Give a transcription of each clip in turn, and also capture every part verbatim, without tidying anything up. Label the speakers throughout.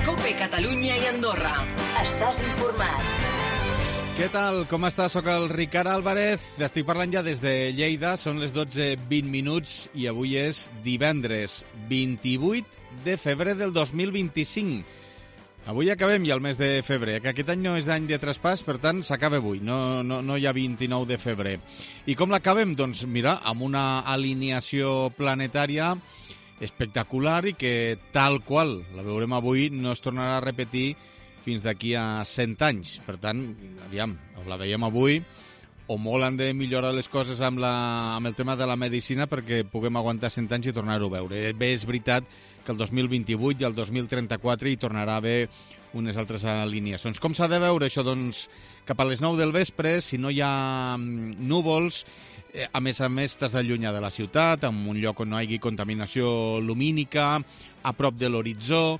Speaker 1: COPE Catalunya i Andorra. Estàs informat.
Speaker 2: Què tal? Com estàs? Soc el Ricard Álvarez. Estic parlant ja des de Lleida. Són les dotze vint minuts i avui és divendres vint-i-vuit de febrer del dos mil vint-i-cinc. Avui acabem ja el mes de febrer, que aquest any no és any de traspàs, per tant, s'acaba avui, no, no, no hi ha vint-i-nou de febrer. I com l'acabem? Doncs mira, amb una alineació planetària espectacular i que tal qual la veurem avui no es tornarà a repetir fins d'aquí a cent anys. Per tant, aviam, la veiem avui, o molt han de millorar les coses amb, la, amb el tema de la medicina perquè puguem aguantar cent anys i tornar-ho a veure. Bé, és veritat que el dos mil vint-i-vuit i el dos mil trenta-quatre hi tornarà a haver unes altres alineacions. Com s'ha de veure això? Doncs cap a les nou del vespre, si no hi ha núvols, eh, a més a més t'has d'allunyar de la ciutat, en un lloc on no hi hagi contaminació lumínica, a prop de l'horitzó,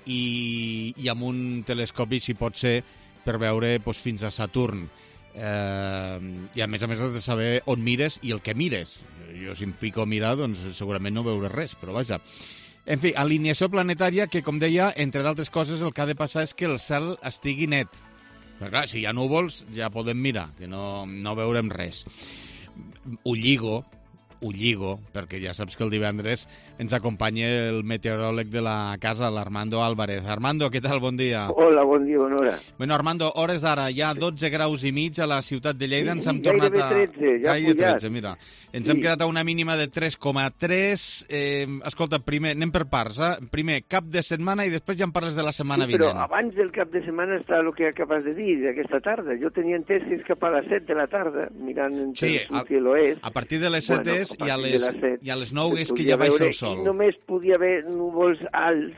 Speaker 2: i, i amb un telescopi, si pot ser, per veure doncs, fins a Saturn. Eh, I a més a més has de saber on mires i el que mires. Jo si em fico a mirar, doncs segurament no veuré res, però vaja. En fi, alineació planetària que, com deia, entre d'altres coses, el que ha de passar és que el cel estigui net. Però clar, si hi ha núvols, ja podem mirar, que no, no veurem res. Ho lligo, ho lligo, perquè ja saps que el divendres ens acompanya el meteoròleg de la casa, l'Armando Álvarez. Armando, què tal? Bon dia.
Speaker 3: Hola, bon dia, bona hora.
Speaker 2: Bueno, Armando, hores d'ara, hi ha dotze graus i mig a la ciutat de Lleida, ens hem
Speaker 3: Sí,
Speaker 2: tornat a...
Speaker 3: tretze, ja ha
Speaker 2: Gairebé
Speaker 3: pujat.
Speaker 2: tretze, mira. Ens
Speaker 3: Sí.
Speaker 2: hem quedat a una mínima de tres coma tres. Eh, escolta, primer, anem per parts, eh? Primer, cap de setmana i després ja em parles de la setmana
Speaker 3: Sí, però
Speaker 2: vinent.
Speaker 3: abans del cap de setmana està el que acabes de dir, aquesta tarda. Jo tenia entès que és cap a les set de la tarda, mirant entre
Speaker 2: Sí,
Speaker 3: el
Speaker 2: a,
Speaker 3: sud i l'oest.
Speaker 2: a partir de les set
Speaker 3: Bueno,
Speaker 2: és
Speaker 3: a
Speaker 2: i, a
Speaker 3: partir de
Speaker 2: les,
Speaker 3: les set
Speaker 2: i a les nou és
Speaker 3: es
Speaker 2: que
Speaker 3: podia
Speaker 2: ja baixa
Speaker 3: veure,
Speaker 2: el sol.
Speaker 3: I només podia haver núvols alts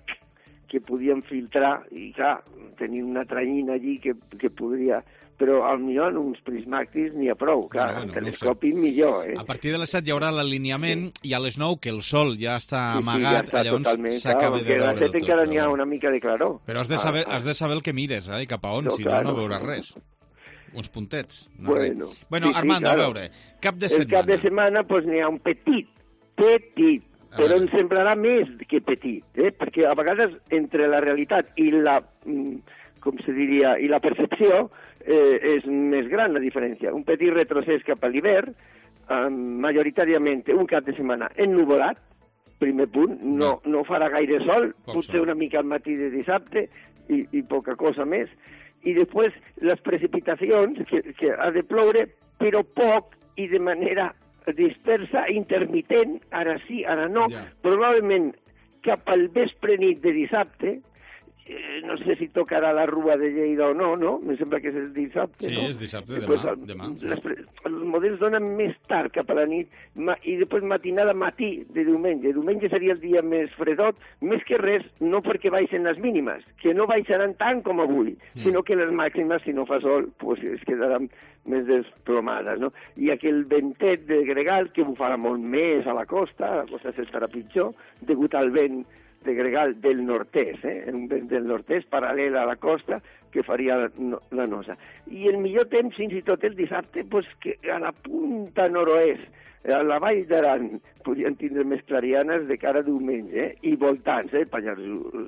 Speaker 3: que podien filtrar, i clar, tenir una tranyina allí que, que podria... Però potser en uns prismàtics n'hi ha prou, clar,
Speaker 2: Bueno, bueno,
Speaker 3: el
Speaker 2: no ho
Speaker 3: telescopi millor, eh?
Speaker 2: A partir de les set hi haurà l'alineament i a les nou, que el sol ja està
Speaker 3: Sí, sí,
Speaker 2: amagat,
Speaker 3: ja està
Speaker 2: llavors
Speaker 3: totalment,
Speaker 2: s'acaba
Speaker 3: clar,
Speaker 2: de
Speaker 3: perquè a
Speaker 2: veure
Speaker 3: les set
Speaker 2: del tot.
Speaker 3: encara
Speaker 2: però
Speaker 3: n'hi ha
Speaker 2: bueno.
Speaker 3: una mica de claror.
Speaker 2: Però has de saber,
Speaker 3: Ah, ah.
Speaker 2: has de saber el que mires, eh? I cap a on,
Speaker 3: No,
Speaker 2: si
Speaker 3: clar,
Speaker 2: no, no
Speaker 3: no.
Speaker 2: veuràs res. Uns puntets. No
Speaker 3: Bueno,
Speaker 2: res. Bueno,
Speaker 3: sí, sí,
Speaker 2: Armando,
Speaker 3: claro.
Speaker 2: a veure, cap de
Speaker 3: El
Speaker 2: setmana.
Speaker 3: cap de setmana pues, n'hi ha un petit, petit,
Speaker 2: A
Speaker 3: però
Speaker 2: veure.
Speaker 3: ens semblarà més que petit, eh? Perquè a vegades entre la realitat i la, mm, com se diria, i la percepció eh, és més gran la diferència. Un petit retrocés cap a l'hivern, eh, majoritàriament un cap de setmana ennuvolat, primer punt, no, no farà gaire sol,
Speaker 2: Poc
Speaker 3: potser
Speaker 2: sol.
Speaker 3: una mica al matí de dissabte i, i poca cosa més, i després les precipitacions, que, que ha de ploure, però poc i de manera dispersa, intermitent, ara sí, ara no,
Speaker 2: Ja.
Speaker 3: probablement cap al vespre nit de dissabte, eh, no sé si tocarà la Rua de Lleida o no, no? Em sembla que és el dissabte,
Speaker 2: Sí,
Speaker 3: no?
Speaker 2: és dissabte,
Speaker 3: Després,
Speaker 2: demà,
Speaker 3: el-
Speaker 2: demà, sí.
Speaker 3: les pre- els models donen més tard cap a la nit ma, i després matinada matí de diumenge. Diumenge seria el dia més fredot, més que res, no perquè baixen les mínimes, que no baixaran tant com avui,
Speaker 2: Mm.
Speaker 3: sinó que les màximes, si no fa sol, pues es quedaran més desplomades, no? I aquell ventet de gregal que bufarà molt més a la costa, la costa s'estarà pitjor, degut al vent de gregal del nord-est, eh? un vent del nord-est paral·lel a la costa que faria la, no, la nosa. I el millor temps, fins i tot el dissabte, pues, que a la punta nord-oest, a la Vall d'Aran, podien tindre més clarianes de cara a diumenge, eh? I voltants, eh? Pallars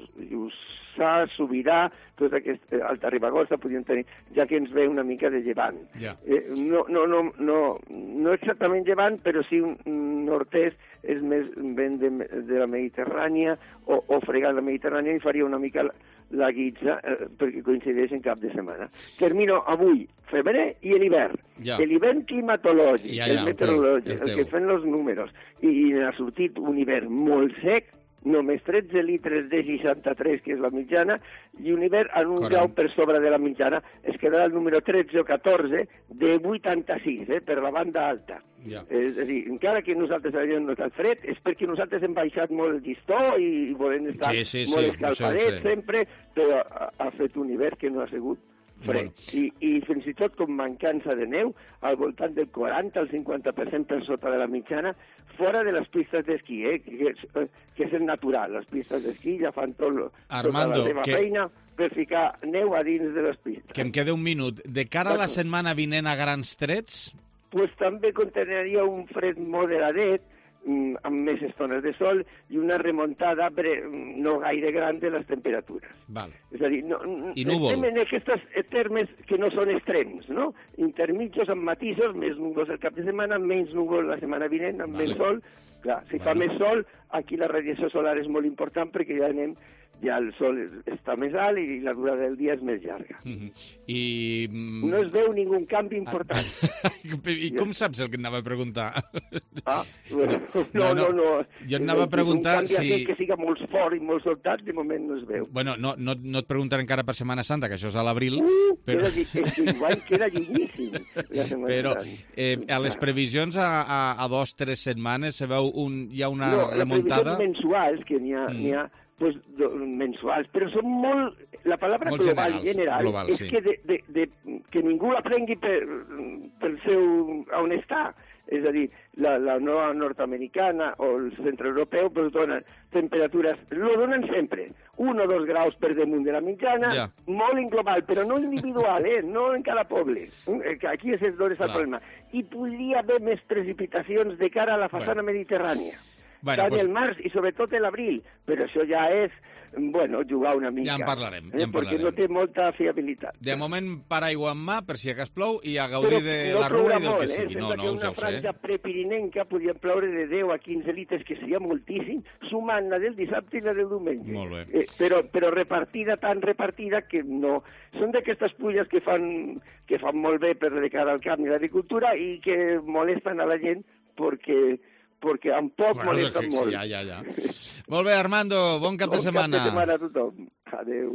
Speaker 3: Jussà, Sobirà, tot aquest eh, Alta Ribagorça podien tenir, ja que ens ve una mica de llevant.
Speaker 2: Ja.
Speaker 3: Eh, no, no, no, no, no exactament llevant, però sí un, un nord-est és més vent de, de la Mediterrània o, o fregant la Mediterrània i faria una mica la, la guitza eh, perquè coincideix en cap de setmana. Termino avui, febrer i l'hivern.
Speaker 2: Ja.
Speaker 3: L'hivern climatològic,
Speaker 2: Ja, ja, el
Speaker 3: el
Speaker 2: teu,
Speaker 3: meteorològic,
Speaker 2: el
Speaker 3: el,
Speaker 2: teu.
Speaker 3: que fan els números. I, i n'ha sortit un hivern molt sec, només tretze litres de seixanta-tres, que és la mitjana, i un hivern en un
Speaker 2: quaranta.
Speaker 3: grau per sobre de la mitjana. Es quedarà el número tretze o catorze de vuitanta-sis, eh, per la banda alta.
Speaker 2: Ja.
Speaker 3: És a dir, encara que nosaltres havíem notat fred, és perquè nosaltres hem baixat molt el llistó i volem estar
Speaker 2: Sí, sí, sí,
Speaker 3: molt
Speaker 2: ho sé, ho
Speaker 3: escalfadets
Speaker 2: sé.
Speaker 3: sempre, però ha, ha fet un hivern que no ha sigut fred.
Speaker 2: Bueno.
Speaker 3: I, I fins i tot com mancança de neu, al voltant del quaranta al cinquanta per cent per sota de la mitjana, fora de les pistes d'esquí, eh, que, és, eh, que és el natural. Les pistes d'esquí ja fan tot, lo-
Speaker 2: Armando,
Speaker 3: tota la seva
Speaker 2: que-
Speaker 3: feina per ficar neu a dins de les pistes.
Speaker 2: Que em queda un minut. De cara a la setmana vinent a grans trets,
Speaker 3: Pues també conteneria un fred moderadet, mm, amb més estones de sol i una remuntada bre no gaire gran de les temperatures.
Speaker 2: Val.
Speaker 3: És a dir, no,
Speaker 2: I núvol.
Speaker 3: estem en aquests termes que no són extrems, no? Intermitjos amb matisos, més núvols el cap de setmana, menys núvols la setmana vinent, amb
Speaker 2: vale.
Speaker 3: més sol. Clar, si vale. fa més sol, aquí la radiació solar és molt important perquè ja anem ja el sol està més alt i la durada del dia és més llarga.
Speaker 2: Mm-hmm. I...
Speaker 3: No es veu ningú canvi important.
Speaker 2: I com saps el que et anava a preguntar?
Speaker 3: Ah, bueno, no, no, no.
Speaker 2: Jo et anava a preguntar
Speaker 3: si... Un canvi
Speaker 2: si...
Speaker 3: que siga molt fort i molt soltat, de moment no es veu.
Speaker 2: Bueno, no, no, no et preguntaré encara per Setmana Santa, que això és a l'abril,
Speaker 3: uh,
Speaker 2: però...
Speaker 3: Queda, igual queda llunyíssim.
Speaker 2: Però eh, a les previsions a, a, a dos, tres setmanes se veu un, hi ha una
Speaker 3: no,
Speaker 2: remuntada...
Speaker 3: No, les previsions mensuals, que n'hi ha... Mm. N'hi ha pues, do, mensuals, però són molt... La paraula
Speaker 2: molt
Speaker 3: global
Speaker 2: generals,
Speaker 3: general
Speaker 2: global,
Speaker 3: és
Speaker 2: sí.
Speaker 3: que, de, de, de, que ningú la prengui per, pel seu... on està. És a dir, la, la nova nord-americana o el centre-europeu pues, donen temperatures, lo donen sempre, un o dos graus per damunt de la mitjana,
Speaker 2: ja.
Speaker 3: molt en global, però no individual, eh? No en cada poble. Aquí és on està el problema. I podria haver més precipitacions de cara a la façana bueno. mediterrània.
Speaker 2: Bueno,
Speaker 3: tant
Speaker 2: pues...
Speaker 3: el març i sobretot l'abril, però això ja és, bueno, jugar una mica.
Speaker 2: Ja en parlarem,
Speaker 3: eh?
Speaker 2: ja en parlarem.
Speaker 3: Perquè no té molta fiabilitat.
Speaker 2: De moment, paraigua en mà, per si acas plou, i a gaudir
Speaker 3: però
Speaker 2: de
Speaker 3: no
Speaker 2: la rua i del
Speaker 3: molt,
Speaker 2: que sigui.
Speaker 3: Eh?
Speaker 2: No, no,
Speaker 3: que una
Speaker 2: ja ho sé.
Speaker 3: franja prepirinenca podia ploure de deu a quinze litres, que seria moltíssim, sumant la del dissabte i la del diumenge.
Speaker 2: Molt bé.
Speaker 3: Eh, però, però repartida, tan repartida, que no... Són d'aquestes pluges que fan, que fan molt bé per de cara al camp i l'agricultura i que molesten a la gent perquè... perquè amb poc
Speaker 2: bueno,
Speaker 3: molesten
Speaker 2: sí,
Speaker 3: molt.
Speaker 2: Ja, ja, ja. Molt bé, Armando, bon cap de setmana.
Speaker 3: Bon cap de setmana a tothom. Adéu.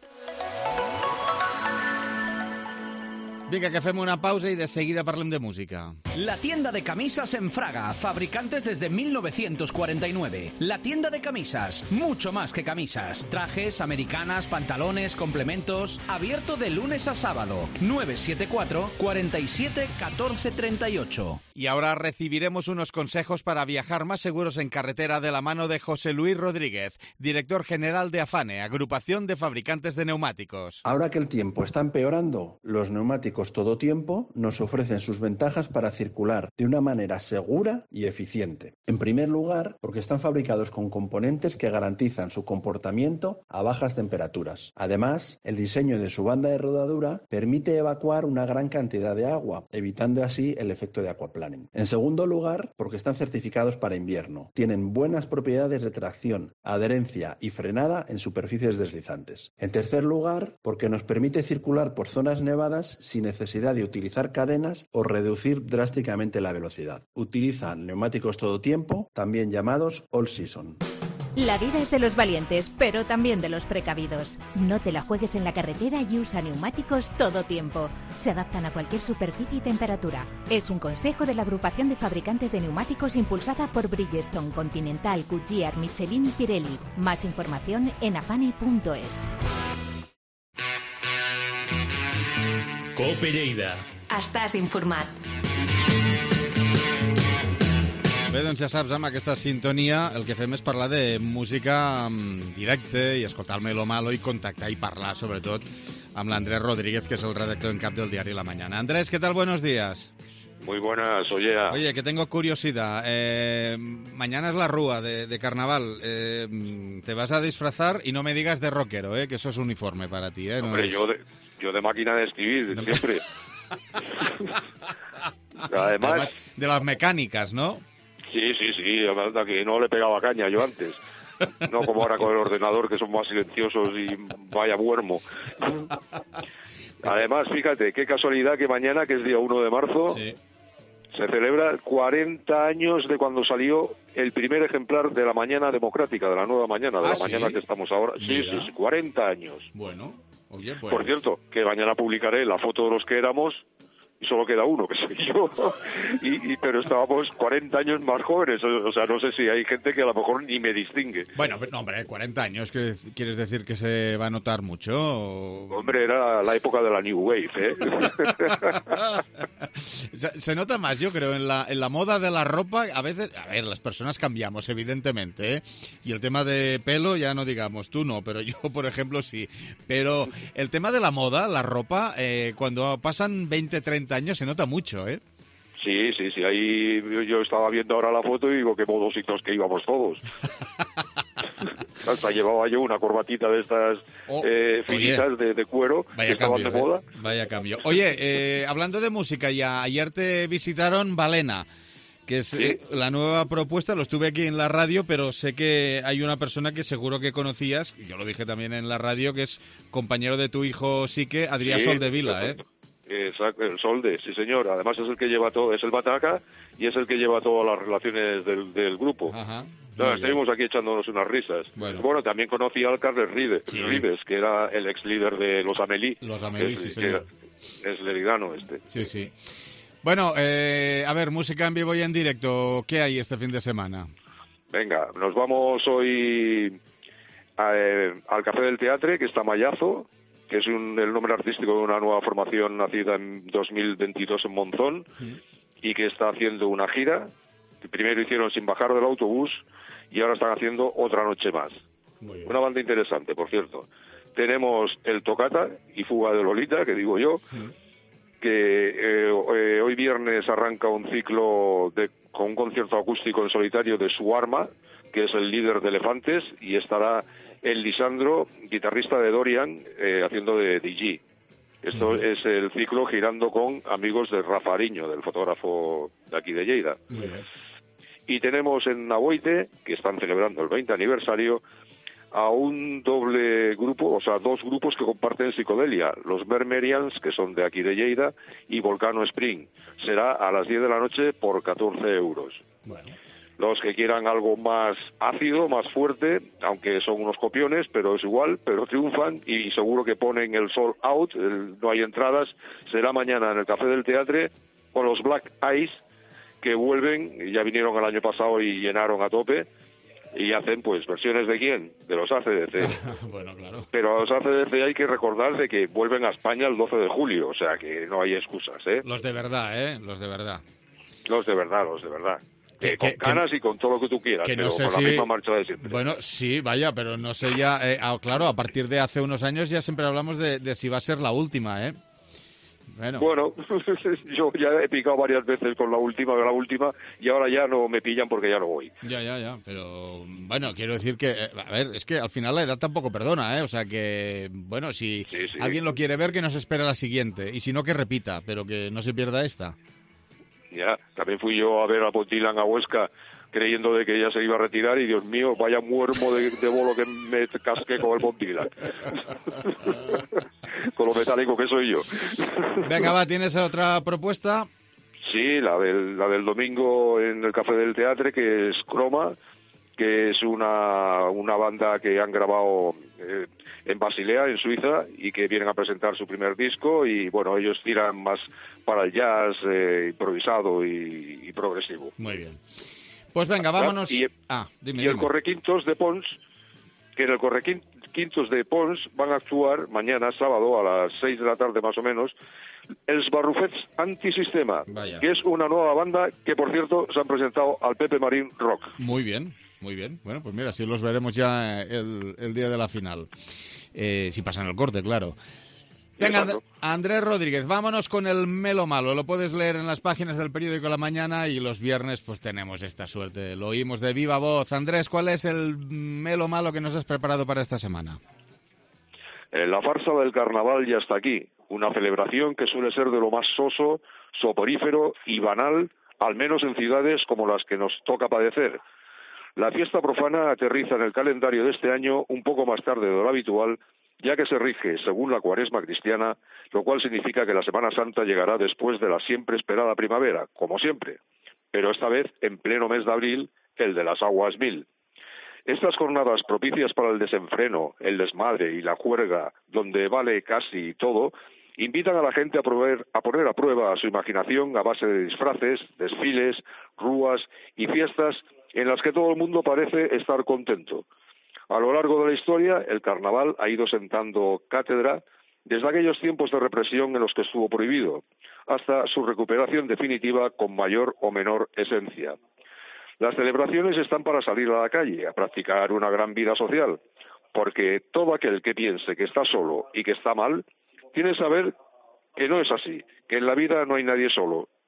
Speaker 2: Vinga, que fem una pausa y de seguida parlem de música.
Speaker 4: La tienda de camisas en Fraga, fabricantes desde mil novecientos cuarenta y nueve. La tienda de camisas, mucho más que camisas. Trajes, americanas, pantalones, complementos. Abierto de lunes a sábado. nueve siete cuatro, cuarenta y siete, catorce treinta y ocho.
Speaker 2: Y ahora recibiremos unos consejos para viajar más seguros en carretera de la mano de José Luis Rodríguez, director general de AFANE, Agrupación de Fabricantes de Neumáticos.
Speaker 5: Ahora que el tiempo está empeorando, los neumáticos todo tiempo nos ofrecen sus ventajas para circular de una manera segura y eficiente. En primer lugar, porque están fabricados con componentes que garantizan su comportamiento a bajas temperaturas. Además, el diseño de su banda de rodadura permite evacuar una gran cantidad de agua, evitando así el efecto de aquaplaning. En segundo lugar, porque están certificados para invierno. Tienen buenas propiedades de tracción, adherencia y frenada en superficies deslizantes. En tercer lugar, porque nos permite circular por zonas nevadas sin necesidad de utilizar cadenas o reducir drásticamente la velocidad. Utilizan neumáticos todo tiempo, también llamados all season.
Speaker 6: La vida es de los valientes, pero también de los precavidos. No te la juegues en la carretera y usa neumáticos todo tiempo. Se adaptan a cualquier superficie y temperatura. Es un consejo de la Agrupación de Fabricantes de Neumáticos impulsada por Bridgestone, Continental, Goodyear, Michelin y Pirelli. Más información en afane punto es.
Speaker 7: Cope Lleida.
Speaker 1: Estàs informat.
Speaker 2: Bé, doncs ja saps, amb aquesta sintonia el que fem és parlar de música en directe i escoltar el Melo Malo i contactar i parlar, sobretot, amb l'Andrés Rodríguez, que es el redactor en cap del diario La Mañana. Andrés, ¿qué tal? Buenos días.
Speaker 8: Muy buenas, oye.
Speaker 2: Oye, que tengo curiosidad. Eh, mañana es la rúa de, de carnaval. Eh, te vas a disfrazar y no me digas de rockero, eh, que eso es uniforme para ti. Eh, no
Speaker 8: Hombre,
Speaker 2: es...
Speaker 8: yo, de, yo de máquina de escribir,
Speaker 2: no.
Speaker 8: siempre.
Speaker 2: Además,
Speaker 8: Además,
Speaker 2: de las mecánicas, ¿no?
Speaker 8: Sí, sí, sí, además que no le pegaba caña yo antes. No como ahora con el ordenador, que son más silenciosos y vaya buermo. Además, fíjate, qué casualidad que mañana, que es día uno de marzo, sí, se celebra cuarenta años de cuando salió el primer ejemplar de la Mañana Democrática, de la Nueva Mañana, de
Speaker 2: ¿Ah,
Speaker 8: la
Speaker 2: sí?
Speaker 8: mañana que estamos ahora. Sí, sí, sí, cuarenta años.
Speaker 2: Bueno, oye, pues...
Speaker 8: Por cierto, que mañana publicaré la foto de los que éramos, y solo queda uno, que soy yo, y, y, pero estábamos cuarenta años más jóvenes, o, o sea, no sé si hay gente que a lo mejor ni me distingue.
Speaker 2: Bueno, pero, no, hombre, cuarenta años, ¿qué quieres decir que se va a notar mucho? O...
Speaker 8: Hombre, era la época de la New Wave, ¿eh?
Speaker 2: se, se nota más, yo creo, en la, en la moda de la ropa. A veces, a ver, las personas cambiamos, evidentemente, ¿eh? Y el tema de pelo, ya no digamos, tú no, pero yo, por ejemplo, sí. Pero el tema de la moda, la ropa, eh, cuando pasan veinte, treinta años se nota mucho, ¿eh?
Speaker 8: Sí, sí, sí, ahí yo estaba viendo ahora la foto y digo qué modositos que íbamos todos. Hasta llevaba yo una corbatita de estas
Speaker 2: oh,
Speaker 8: eh, finitas de, de cuero
Speaker 2: vaya
Speaker 8: que estaban
Speaker 2: cambio,
Speaker 8: de moda.
Speaker 2: Eh, vaya cambio. Oye, eh, hablando de música, ya ayer te visitaron Balena, que es ¿sí? la nueva propuesta. Lo estuve aquí en la radio, pero sé que hay una persona que seguro que conocías, y yo lo dije también en la radio, que es compañero de tu hijo Sique, Adrià
Speaker 8: sí,
Speaker 2: Soldevila, ¿eh?
Speaker 8: Exacto, el Solde, sí señor. Además es el que lleva todo, es el bataca y es el que lleva todas las relaciones del, del grupo.
Speaker 2: Ajá.
Speaker 8: No, estuvimos aquí echándonos unas risas.
Speaker 2: Bueno,
Speaker 8: bueno también conocí al Carles Rives, sí. Rives, que era el ex líder de los Amélie.
Speaker 2: Los Amélie, sí, señor.
Speaker 8: Es leridano este.
Speaker 2: Sí, sí. Bueno, eh, a ver, música en vivo y en directo, ¿qué hay este fin de semana?
Speaker 8: Venga, nos vamos hoy a, eh, al Café del Teatre, que está Mallazo, que es un, el nombre artístico de una nueva formación nacida en dos mil veintidós en Monzón, sí. y que está haciendo una gira. Primero hicieron Sin bajar del autobús y ahora están haciendo Otra noche más. Una banda interesante, por cierto. Tenemos el Tocata y Fuga de Lolita, que digo yo, sí. que eh, eh, hoy viernes arranca un ciclo de, con un concierto acústico en solitario de Su Arma, que es el líder de Elefantes, y estará el Lisandro, guitarrista de Dorian, eh, haciendo de D J. Esto uh-huh. es el ciclo girando con amigos de Rafa Ariño, del fotógrafo de aquí de Lleida. Uh-huh. Y tenemos en Naboite, que están celebrando el veinte aniversario, a un doble grupo, o sea, dos grupos que comparten psicodelia, los Mermerians, que son de aquí de Lleida, y Volcano Spring. Será a las diez de la noche por catorce euros. Bueno. Los que quieran algo más ácido, más fuerte, aunque son unos copiones, pero es igual, pero triunfan y seguro que ponen el sold out, el, no hay entradas, será mañana en el Café del Teatre con los Black Eyes, que vuelven, ya vinieron el año pasado y llenaron a tope, y hacen pues versiones de quién, de los A C D C.
Speaker 2: Bueno, claro.
Speaker 8: Pero a los A C D C hay que recordar de que vuelven a España el doce de julio, o sea que no hay excusas, ¿eh?
Speaker 2: Los de verdad, ¿eh? Los de verdad.
Speaker 8: Los de verdad, los de verdad.
Speaker 2: Que,
Speaker 8: eh, con
Speaker 2: que,
Speaker 8: canas
Speaker 2: que,
Speaker 8: y con todo lo que tú quieras,
Speaker 2: que no
Speaker 8: pero
Speaker 2: sé
Speaker 8: con
Speaker 2: si...
Speaker 8: la misma marcha de siempre.
Speaker 2: Bueno, sí, vaya, pero no sé ya... Eh, ah, claro, a partir de hace unos años ya siempre hablamos de, de si va a ser la última, ¿eh? Bueno.
Speaker 8: bueno, yo ya he picado varias veces con la última, la última, y ahora ya no me pillan porque ya no voy.
Speaker 2: Ya, ya, ya, pero bueno, quiero decir que, a ver, es que al final la edad tampoco perdona, ¿eh? O sea que, bueno, si
Speaker 8: sí, sí.
Speaker 2: alguien lo quiere ver, que no se espere la siguiente, y si no, que repita, pero que no se pierda esta.
Speaker 8: Ya, también fui yo a ver a Bob Dylan a Huesca, creyendo de que ella se iba a retirar, y Dios mío, vaya muermo de, de bolo que me casqué con el Bob Dylan. Con lo metálico que soy yo.
Speaker 2: Venga, va, ¿tienes otra propuesta?
Speaker 8: Sí, la del, la del domingo en el Café del Teatre, que es Croma, que es una, una banda que han grabado eh, en Basilea, en Suiza, y que vienen a presentar su primer disco, y bueno, ellos tiran más para el jazz eh, improvisado y, y progresivo.
Speaker 2: Muy bien. Pues venga, vámonos...
Speaker 8: Y,
Speaker 2: ah, dime,
Speaker 8: y el
Speaker 2: dime.
Speaker 8: Correquintos de Pons, que en el Correquintos de Pons van a actuar mañana, sábado, a las seis de la tarde más o menos, els Barrufets Antisistema,
Speaker 2: Vaya.
Speaker 8: que es una nueva banda que, por cierto, se han presentado al Pepe Marín Rock.
Speaker 2: Muy bien, muy bien. Bueno, pues mira, sí los veremos ya el, el día de la final. Eh, si pasan el corte, claro. Venga, And- Andrés Rodríguez, vámonos con el Melo Malo. Lo puedes leer en las páginas del periódico La Mañana y los viernes pues tenemos esta suerte. Lo oímos de viva voz. Andrés, ¿cuál es el Melo Malo que nos has preparado para esta semana?
Speaker 8: Eh, la farsa del carnaval ya está aquí. Una celebración que suele ser de lo más soso, soporífero y banal, al menos en ciudades como las que nos toca padecer. La fiesta profana aterriza en el calendario de este año un poco más tarde de lo habitual, ya que se rige según la cuaresma cristiana, lo cual significa que la Semana Santa llegará después de la siempre esperada primavera, como siempre, pero esta vez en pleno mes de abril, el de las aguas mil. Estas jornadas propicias para el desenfreno, el desmadre y la juerga, donde vale casi todo, invitan a la gente a, proveer, a poner a prueba su imaginación a base de disfraces, desfiles, rúas y fiestas en las que todo el mundo parece estar contento. A lo largo de la historia, el carnaval ha ido sentando cátedra desde aquellos tiempos de represión en los que estuvo prohibido, hasta su recuperación definitiva con mayor o menor esencia. Las celebraciones están para salir a la calle, a practicar una gran vida social, porque todo aquel que piense que está solo y que está mal, tiene que saber que no es así, que en la vida no hay nadie solo,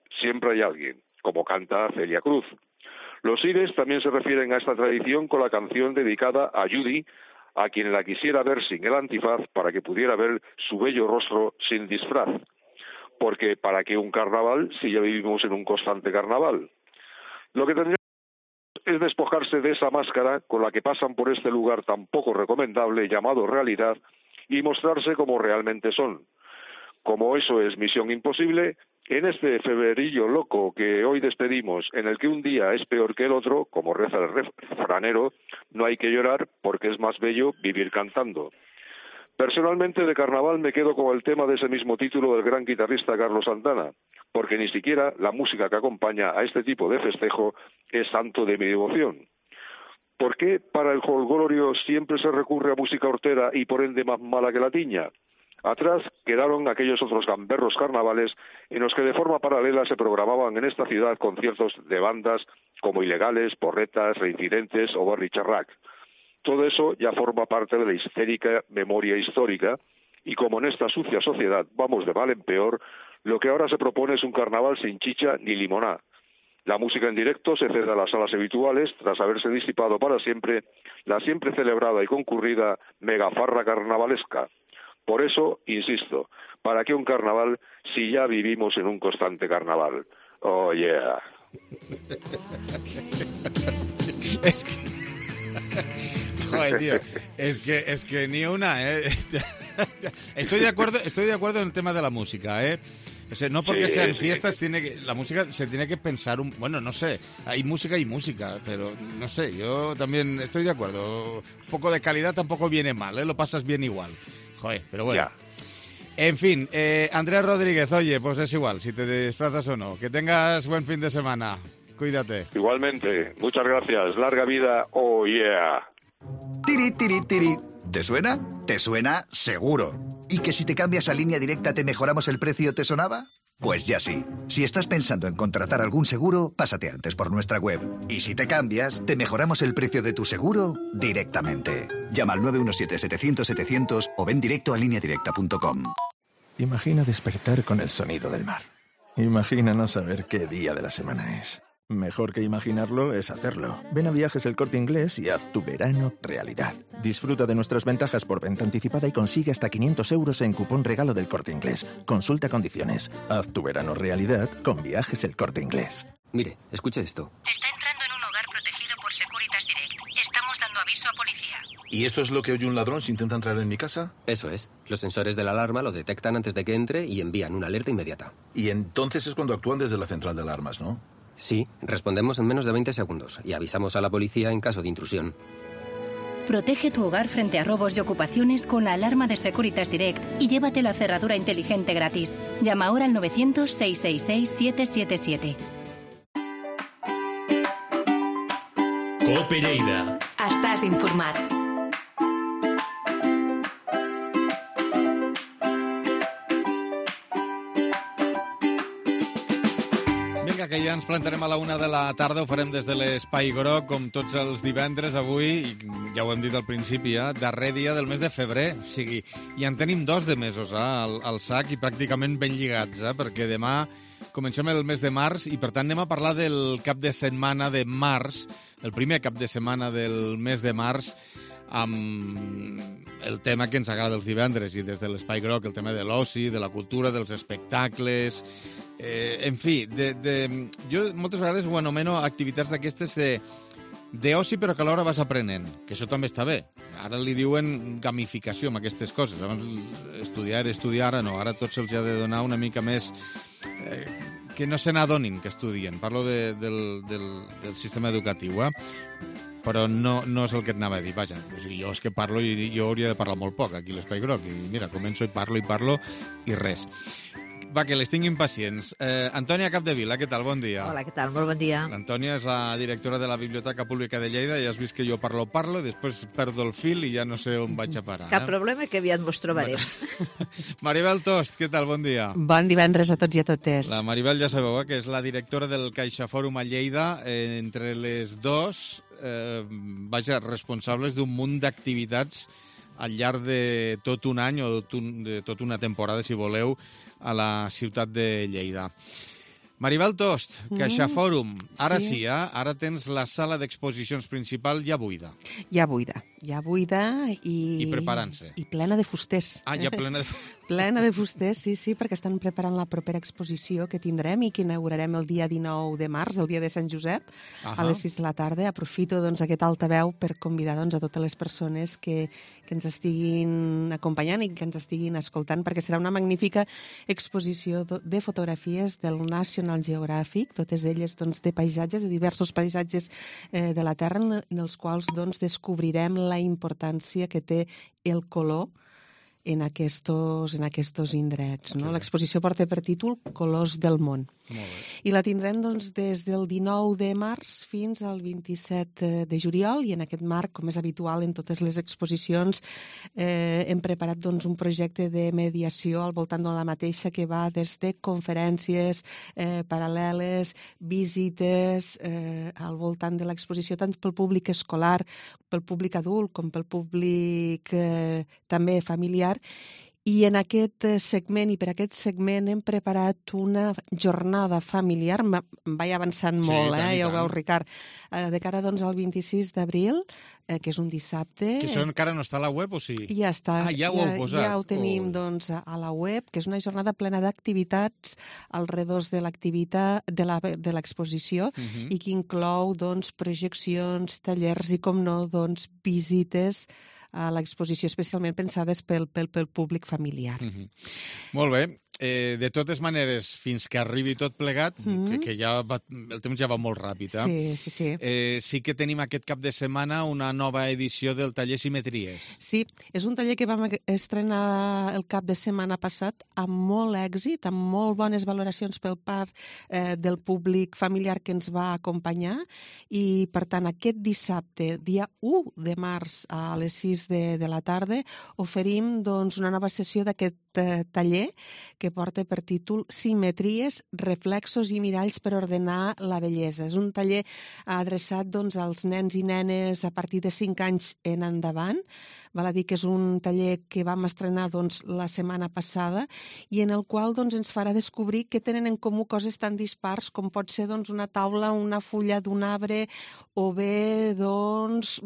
Speaker 8: siempre hay alguien, como canta Celia Cruz. Los Ires también se refieren a esta tradición con la canción dedicada a Judy, a quien la quisiera ver sin el antifaz para que pudiera ver su bello rostro sin disfraz. Porque ¿para qué un carnaval si ya vivimos en un constante carnaval? Lo que tendría es despojarse de esa máscara con la que pasan por este lugar tan poco recomendable llamado realidad y mostrarse como realmente son. Como eso es misión imposible, en este febrerillo loco que hoy despedimos, en el que un día es peor que el otro, como reza el refranero, no hay que llorar porque es más bello vivir cantando. Personalmente de carnaval me quedo con el tema de ese mismo título del gran guitarrista Carlos Santana, porque ni siquiera la música que acompaña a este tipo de festejo es santo de mi devoción. ¿Por qué para el jolgorio siempre se recurre a música hortera y por ende más mala que la tiña? Atrás quedaron aquellos otros gamberros carnavales en los que de forma paralela se programaban en esta ciudad conciertos de bandas como Ilegales, Porretas, Reincidentes o Barry Charrac. Todo eso ya forma parte de la histérica memoria histórica y como en esta sucia sociedad vamos de mal en peor, lo que ahora se propone es un carnaval sin chicha ni limoná. La música en directo se cede a las salas habituales tras haberse disipado para siempre la siempre celebrada y concurrida megafarra carnavalesca. Por eso, insisto, ¿para qué un carnaval si ya vivimos en un constante carnaval? Oh, yeah.
Speaker 2: Es que... Joder, tío, es que, es que ni una, ¿eh? Estoy de acuerdo, estoy de acuerdo en el tema de la música, ¿eh? O sea, no porque
Speaker 8: sí,
Speaker 2: sean
Speaker 8: sí.
Speaker 2: fiestas, tiene que, la música se tiene que pensar, un, bueno, no sé, hay música y música, pero no sé, yo también estoy de acuerdo. Un poco de calidad tampoco viene mal, ¿eh? Lo pasas bien igual. Joder, pero bueno.
Speaker 8: Ya.
Speaker 2: En fin, eh, Andrés Rodríguez, oye, pues es igual, si te disfrazas o no. Que tengas buen fin de semana. Cuídate.
Speaker 8: Igualmente, muchas gracias. Larga vida, oh yeah.
Speaker 9: Tiri, tiri, tiri. ¿Te suena? ¿Te suena? Seguro. ¿Y que si te cambias a Línea Directa te mejoramos el precio, te sonaba? Pues ya sí. Si estás pensando en contratar algún seguro, pásate antes por nuestra web. Y si te cambias, te mejoramos el precio de tu seguro directamente. Llama al nueve uno siete, setecientos, setecientos o ven directo a línea directa punto com.
Speaker 10: Imagina despertar con el sonido del mar. Imagina no saber qué día de la semana es. Mejor que imaginarlo es hacerlo. Ven a Viajes El Corte Inglés y haz tu verano realidad. Disfruta de nuestras ventajas por venta anticipada y consigue hasta quinientos euros en cupón regalo del Corte Inglés. Consulta condiciones. Haz tu verano realidad con Viajes El Corte Inglés.
Speaker 11: Mire, escuche esto.
Speaker 12: Está entrando en un hogar protegido por Securitas Direct. Estamos dando aviso a policía.
Speaker 13: ¿Y esto es lo que oye un ladrón si intenta entrar en mi casa?
Speaker 11: Eso es. Los sensores de la alarma lo detectan antes de que entre y envían una alerta inmediata.
Speaker 13: Y entonces es cuando actúan desde la central de alarmas, ¿no?
Speaker 11: Sí, respondemos en menos de veinte segundos y avisamos a la policía en caso de intrusión.
Speaker 12: Protege tu hogar frente a robos y ocupaciones con la alarma de Securitas Direct y llévate la cerradura inteligente gratis. Llama ahora al novecientos, seiscientos sesenta y seis, siete siete siete.
Speaker 7: Cope Lleida.
Speaker 1: Estàs informat.
Speaker 2: Vinga, que ja ens plantarem a la una de la tarda, ho farem des de l'Espai Groc, com tots els divendres avui, i ja ho hem dit al principi, eh? Darrer dia del mes de febrer, o sigui, ja en tenim dos de mesos eh? al, al sac i pràcticament ben lligats, eh? Perquè demà comencem el mes de març i per tant anem a parlar del cap de setmana de març, el primer cap de setmana del mes de març, amb el tema que ens agrada els divendres i des de l'Espai Groc, el tema de l'oci, de la cultura, dels espectacles, eh, en fi, de, de, jo moltes vegades ho anomeno activitats d'aquestes de d'oci però que alhora vas aprenent, que això també està bé. Ara li diuen gamificació amb aquestes coses. Abans estudiar era estudiar, ara no. Ara tots se'ls ha de donar una mica més eh, que no se n'adonin que estudien. Parlo de, del, del, del sistema educatiu, eh? Però no, no és el que et anava a dir. Vaja, o sigui, jo és que parlo i jo hauria de parlar molt poc aquí a l'Espai Groc. I mira, començo i parlo i parlo i res. Va, que les tinc impacients. Eh, Antònia Capdevila, què tal? Bon dia.
Speaker 14: Hola, què tal? Molt bon dia.
Speaker 2: L'Antònia és la directora de la Biblioteca Pública de Lleida. Ja has vist que jo parlo, parlo, i després perdo el fil i ja no sé on vaig a parar.
Speaker 14: Cap
Speaker 2: eh?
Speaker 14: problema, que aviat mos trobarem.
Speaker 2: Maribel Tost, què tal? Bon dia.
Speaker 15: Bon divendres a tots i a totes.
Speaker 2: La Maribel ja sabeu, eh, que és la directora del CaixaFòrum a Lleida. Eh, entre les dos, eh, vaja, responsables d'un munt d'activitats al llarg de tot un any o de tota una temporada, si voleu, a la ciutat de Lleida. Maribel Tost, CaixaForum. Ara sí,
Speaker 15: sí
Speaker 2: eh? Ara tens la sala d'exposicions principal ja buida.
Speaker 15: Ja buida, ja buida i...
Speaker 2: I preparant-se.
Speaker 15: I plena de fusters.
Speaker 2: Ah, ja plena de...
Speaker 15: Plena de fusters, sí, sí, perquè estan preparant la propera exposició que tindrem i que inaugurarem el dia dinou de març, el dia de Sant Josep,
Speaker 2: Ahà.
Speaker 15: a les sis de la tarda. Aprofito doncs, aquest altaveu per convidar doncs, a totes les persones que, que ens estiguin acompanyant i que ens estiguin escoltant, perquè serà una magnífica exposició de fotografies del National Geographic, totes elles doncs, de paisatges, de diversos paisatges eh, de la Terra, en els quals doncs, descobrirem la importància que té el color en aquests, en aquests indrets. No? L'exposició porta per títol Colors del món. I la tindrem doncs, des del dinou de març fins al vint-i-set de juliol, i en aquest marc, com és habitual en totes les exposicions, eh, hem preparat doncs, un projecte de mediació al voltant de la mateixa que va des de conferències eh, paral·leles, visites eh, al voltant de l'exposició, tant pel públic escolar, pel públic adult, com pel públic eh, també familiar. I en aquest segment, i per aquest segment, hem preparat una jornada familiar, em vaig avançant
Speaker 2: Sí,
Speaker 15: molt,
Speaker 2: tant
Speaker 15: eh?
Speaker 2: i
Speaker 15: Ja ho
Speaker 2: tant.
Speaker 15: veu, Ricard, eh, de cara doncs, al vint-i-sis d'abril, eh, que és un dissabte.
Speaker 2: Que això encara no està a la web, o sí?
Speaker 15: Ja està.
Speaker 2: Ah, ja ho heu posat.
Speaker 15: Ja ho tenim
Speaker 2: Oh.
Speaker 15: doncs, a la web, que és una jornada plena d'activitats al redós de l'activitat de la- de l'exposició
Speaker 2: Mhm.
Speaker 15: i que inclou doncs, projeccions, tallers i, com no, doncs, visites a l'exposició, especialment pensades pel, pel, pel públic familiar.
Speaker 2: Mhm. Molt bé. Eh, de totes maneres, fins que arribi tot plegat,
Speaker 15: Mhm.
Speaker 2: que, que ja va, el temps ja va molt ràpid, eh?
Speaker 15: Sí, sí, sí.
Speaker 2: Eh, sí que tenim aquest cap de setmana una nova edició del taller Simetries.
Speaker 15: Sí, és un taller que vam estrenar el cap de setmana passat amb molt èxit, amb molt bones valoracions pel part eh, del públic familiar que ens va acompanyar, i per tant aquest dissabte, dia u de març a les sis de, de la tarda, oferim doncs, una nova sessió d'aquest eh, taller que porta per títol Simetries, reflexos i miralls per ordenar la bellesa. És un taller adreçat doncs, als nens i nenes a partir de cinc anys en endavant. Val a dir que és un taller que vam estrenar doncs, la setmana passada i en el qual doncs, ens farà descobrir que tenen en comú coses tan dispars com pot ser doncs, una taula, una fulla d'un arbre o bé doncs,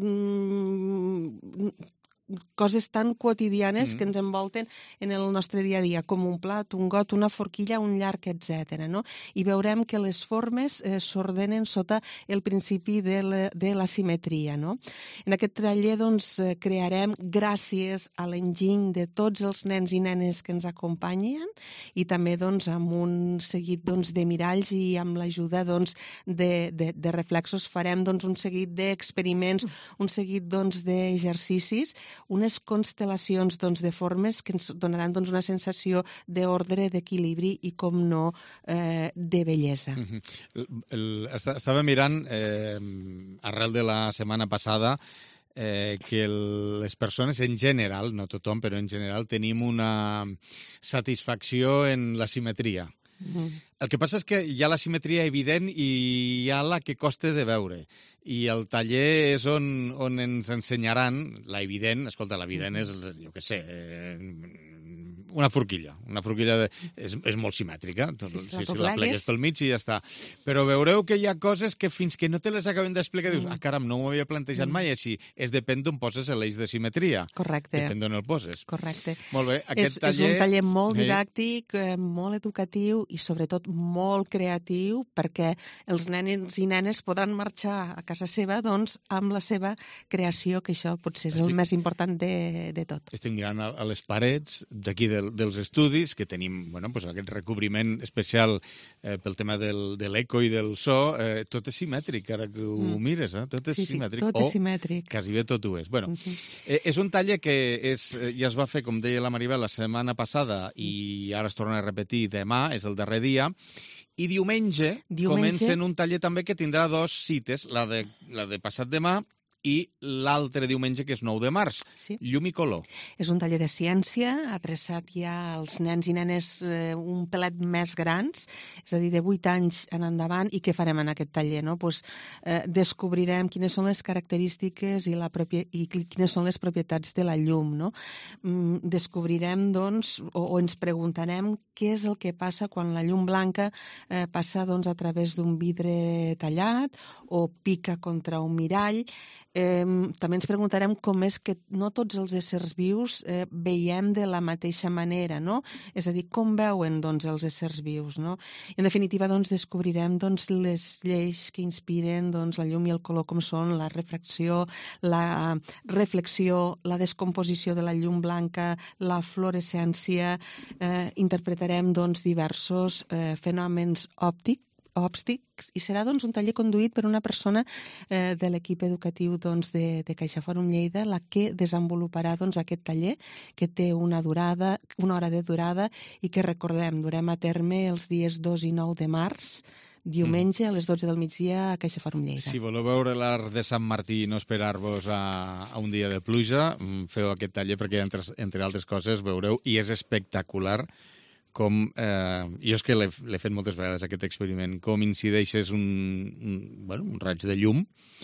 Speaker 15: mm, coses tan quotidianes
Speaker 2: Mm.
Speaker 15: que ens envolten en el nostre dia a dia, com un plat, un got, una forquilla, un llarg, etcètera. No? I veurem que les formes eh, s'ordenen sota el principi de la, de la simetria. No? En aquest taller doncs, eh, crearem, gràcies a l'enginy de tots els nens i nenes que ens acompanyen, i també doncs, amb un seguit doncs, de miralls i amb l'ajuda doncs, de, de, de reflexos, farem doncs, un seguit d'experiments, un seguit doncs, d'exercicis, unes constel·lacions doncs, de formes que ens donaran doncs, una sensació d'ordre, d'equilibri i, com no, eh, de bellesa.
Speaker 2: Mhm. El, el, est- estava mirant, eh, arrel de la setmana passada, eh, que el, les persones en general, no tothom, però en general, tenim una satisfacció en la simetria. El que passa és que hi ha la simetria evident i hi ha la que costa de veure. I el taller és on, on ens ensenyaran la evident. Escolta, l'evident és, jo què sé, eh, una forquilla. Una forquilla de, és, és molt simètrica.
Speaker 15: Sí, sí, la
Speaker 2: si la
Speaker 15: doblegues.
Speaker 2: plegues pel mig i ja està. Però veureu que hi ha coses que fins que no te les acaben d'explicar dius, ah, caram, no m'ho havia plantejat
Speaker 15: Mm.
Speaker 2: mai així. És depèn d'on poses l'eix de simetria.
Speaker 15: Correcte.
Speaker 2: Depèn d'on el poses.
Speaker 15: Correcte.
Speaker 2: Molt bé, aquest
Speaker 15: és,
Speaker 2: taller...
Speaker 15: és un taller molt
Speaker 2: Sí.
Speaker 15: didàctic, eh, molt educatiu i sobretot molt creatiu, perquè els nens i nenes podran marxar a casa seva doncs, amb la seva creació, que això potser és el
Speaker 2: Estic-
Speaker 15: més important de, de tot.
Speaker 2: Estic mirant a, a les parets d'aquí del, dels estudis, que tenim bueno, pues aquest recobriment especial eh, pel tema del, de l'eco i del so. Eh, tot és simètric, ara que ho
Speaker 15: Mm.
Speaker 2: mires, eh? Tot és
Speaker 15: Sí, sí,
Speaker 2: simètric.
Speaker 15: tot
Speaker 2: o
Speaker 15: és simètric.
Speaker 2: quasi bé tot ho és. Bueno,
Speaker 15: Mhm.
Speaker 2: eh, és un taller que és, eh, ja es va fer, com deia la Maribel, la setmana passada i ara es torna a repetir demà, és el darrer dia. I diumenge,
Speaker 15: Diumenge.
Speaker 2: comencen un taller també que tindrà dos cites, la de, la de passat demà i l'altre diumenge, que és nou de març.
Speaker 15: Sí.
Speaker 2: Llum i color.
Speaker 15: És un taller de ciència adreçat ja als nens i nenes eh, un pelet més grans, és a dir, de vuit anys en endavant. I què farem en aquest taller? No? Pues, eh, descobrirem quines són les característiques i, la propi... i quines són les propietats de la llum. No? Mm, descobrirem, doncs, o, o ens preguntarem què és el que passa quan la llum blanca eh, passa doncs, a través d'un vidre tallat o pica contra un mirall. Eh, també ens preguntarem com és que no tots els éssers vius eh, veiem de la mateixa manera, no? És a dir, com veuen doncs, els éssers vius, no? I, en definitiva, doncs, descobrirem doncs, les lleis que inspiren doncs, la llum i el color, com són la refracció, la reflexió, la descomposició de la llum blanca, la fluorescència. Eh, interpretarem doncs, diversos eh, fenòmens òptics òptics i serà doncs, un taller conduït per una persona eh, de l'equip educatiu doncs, de, de CaixaForum Lleida, la que desenvoluparà doncs, aquest taller, que té una durada, una hora de durada i que, recordem, durem a terme els dies dos i nou de març, diumenge a les dotze del migdia a CaixaForum Lleida.
Speaker 2: Si voleu veure l'Arc de Sant Martí i no esperar-vos a, a un dia de pluja, feu aquest taller perquè, entre, entre altres coses, veureu, i és espectacular, com, eh, jo és que l'he fet moltes vegades aquest experiment, com incideixes un, un, bueno, un raig de llum